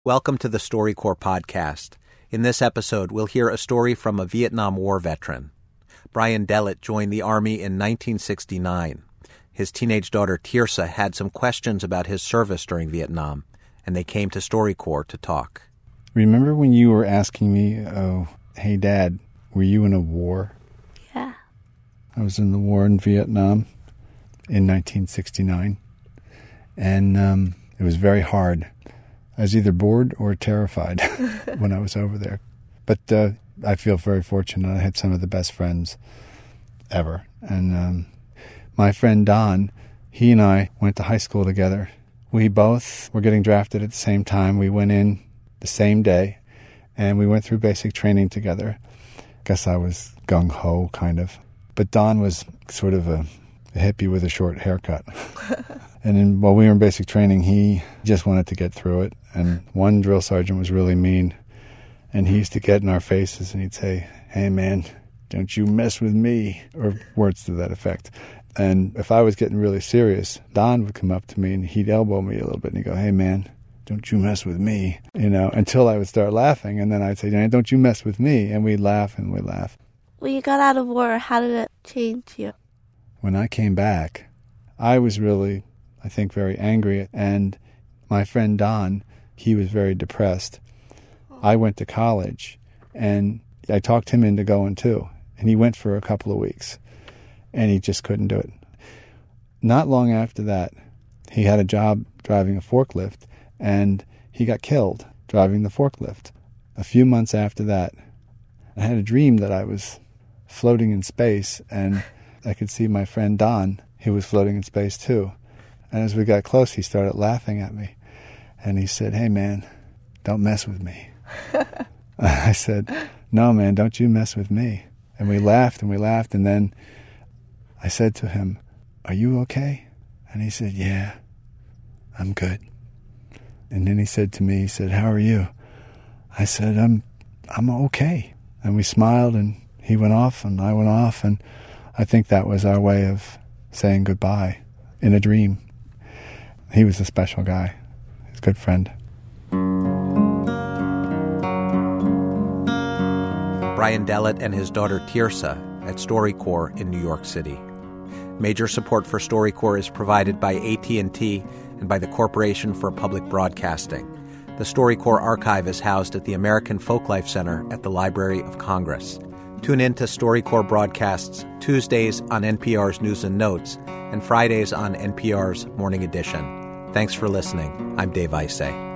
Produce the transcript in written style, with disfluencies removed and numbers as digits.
Welcome to the StoryCorps podcast. In this episode, we'll hear a story from a Vietnam War veteran. Brian Dellett joined the Army in 1969. His teenage daughter Tirsa had some questions about his service during Vietnam, and they came to StoryCorps to talk. Remember when you were asking me, hey, Dad, were you in a war? Yeah. I was in the war in Vietnam in 1969, and it was very hard. I was either bored or terrified when I was over there. But I feel very fortunate. I had some of the best friends ever. And my friend Don, he and I went to high school together. We both were getting drafted at the same time. We went in the same day, and we went through basic training together. I guess I was gung-ho, kind of. But Don was sort of a hippie with a short haircut. And while we were in basic training, he just wanted to get through it. And one drill sergeant was really mean. And he used to get in our faces and he'd say, hey, man, don't you mess with me, or words to that effect. And if I was getting really serious, Don would come up to me and he'd elbow me a little bit and he'd go, hey, man, don't you mess with me, until I would start laughing. And then I'd say, don't you mess with me. And we'd laugh and we'd laugh. When you got out of war, how did it change you? When I came back, I was really, I think, very angry. And my friend Don, he was very depressed. I went to college, and I talked him into going too. And he went for a couple of weeks, and he just couldn't do it. Not long after that, he had a job driving a forklift, and he got killed driving the forklift. A few months after that, I had a dream that I was floating in space, and I could see my friend Don. He was floating in space too. And as we got close, he started laughing at me. And he said, hey, man, don't mess with me. I said, no, man, don't you mess with me. And we laughed. And then I said to him, are you okay? And he said, yeah, I'm good. And then he said to me, how are you? I said, I'm okay. And we smiled, and he went off and I went off. And I think that was our way of saying goodbye in a dream. He was a special guy. He's a good friend. Brian Dellett and his daughter Tirsa at StoryCorps in New York City. Major support for StoryCorps is provided by AT&T and by the Corporation for Public Broadcasting. The StoryCorps archive is housed at the American Folklife Center at the Library of Congress. Tune in to StoryCorps broadcasts Tuesdays on NPR's News and Notes and Fridays on NPR's Morning Edition. Thanks for listening. I'm Dave Isay.